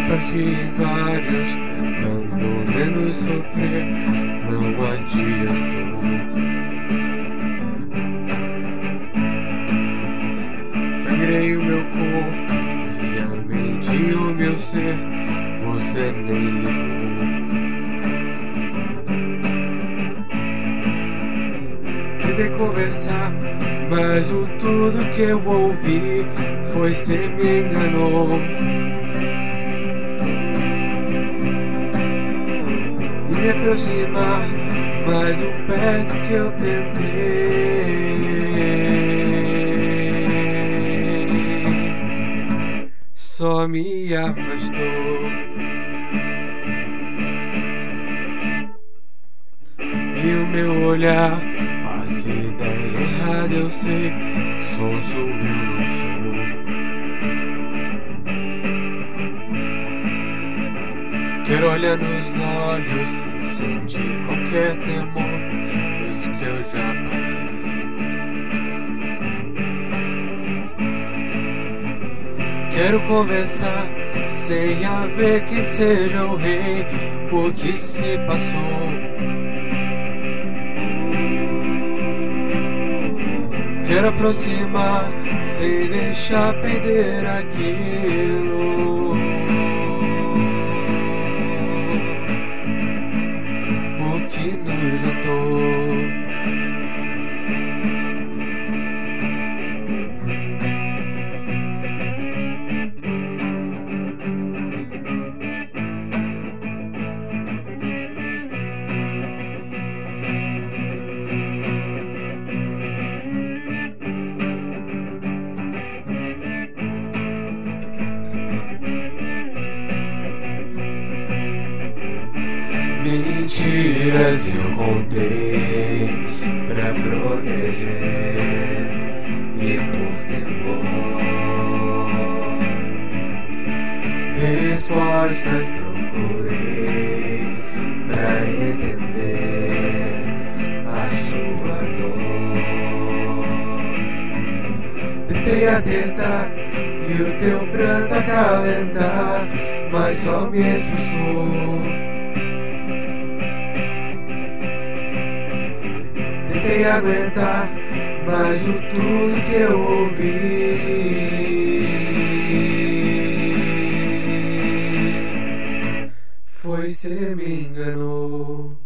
Parti em vários, tentando menos sofrer, não adiantou. Sangrei o meu corpo, minha mente e o meu ser, você nem ligou. Tentei conversar, mas o tudo que eu ouvi foi cê me enganou. E me aproximar, mas o perto que eu tentei só me afastou. E o meu olhar passa ideia errada, eu sei, sonso eu não sou. Quero olhar nos olhos sem sentir qualquer temor dos que eu já passei. Quero conversar sem haver que seja o rei, o que se passou. Quero aproximar sem deixar perder aquilo, o que nos juntou. Mentiras eu contei pra proteger e por temor respostas procurei pra entender a sua dor. Tentei acertar e o teu pranto acalentar, mas só me expulsou. Tentei aguentar, mas o tudo que eu ouvi foi cê me enganou.